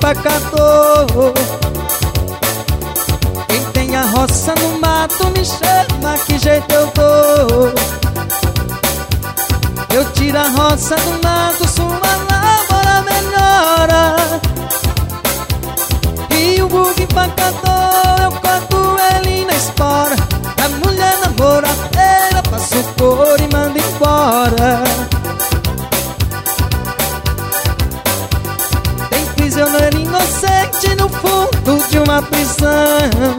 empacador. Quem tem a roça no mato me chama, que jeito eu dou. Eu tiro a roça do mato, sua lavoura melhora. E o bug empacador, eu corto ele na espora. A mulher namoradeira passa o couro e manda embora. Tem prisioneiro inocente no fundo de uma prisão.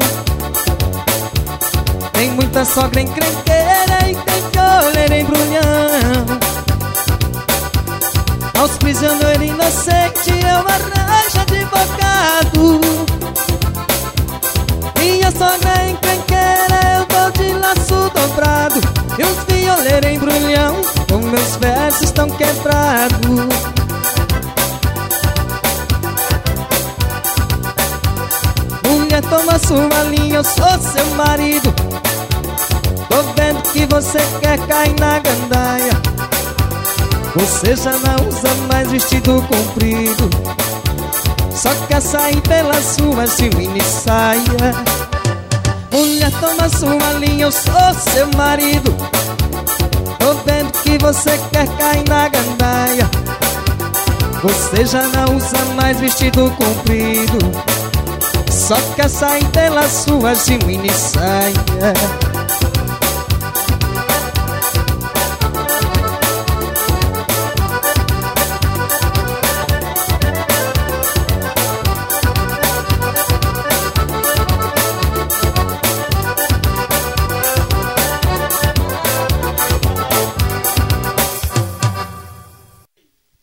Tem muita sogra encrenqueira e tem violeiro embrulhão. Aos prisioneiros inocentes eu arranjo advogado. Minha sogra encrenqueira eu dou de laço dobrado. E os violeiros embrulhão com meus versos estão quebrados. Mulher, toma sua linha, eu sou seu marido. Tô vendo que você quer cair na gandaia. Você já não usa mais vestido comprido, só quer sair pelas suas de mini saia. Mulher, toma sua linha, eu sou seu marido. Tô vendo que você quer cair na gandaia. Você já não usa mais vestido comprido, só quer sair pelas suas de mini saia.